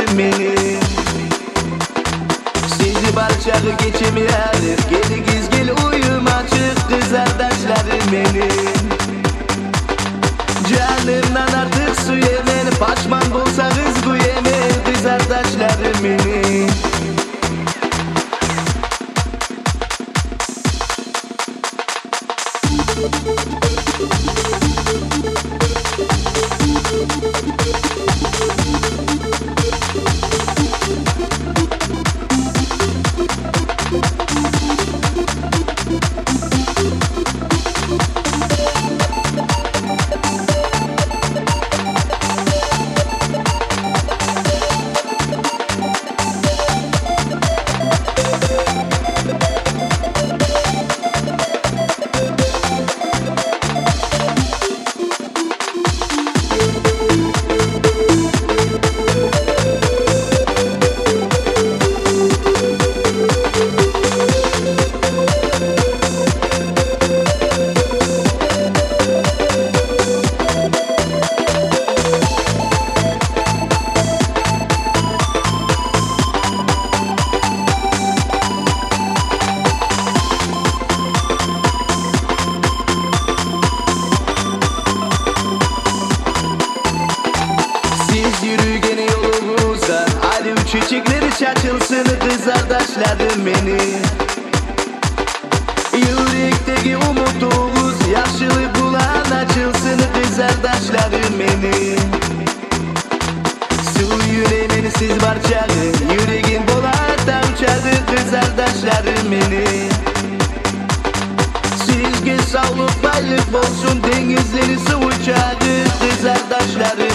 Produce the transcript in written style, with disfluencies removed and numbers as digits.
benim. Sizi barçağı geçemeyelir, geli gizgil uyum açık kız kardeşlerim benim. Canımdan artık su yemen, paşman bulsanız bu yemen kız kardeşlerim benim. Yürügeni yolumuzda alev çiçekleri çaçılsın kız kardeşlerim benim. Yürekteki umutumuz yaşlı bulan açılsın kız kardeşlerim benim. Su yüreğinin siz barçağı, yüreğin bolarda uçadı kız kardeşlerim benim. Sizge sağlık baylık olsun, denizleri su uçadı kız kardeşlerim.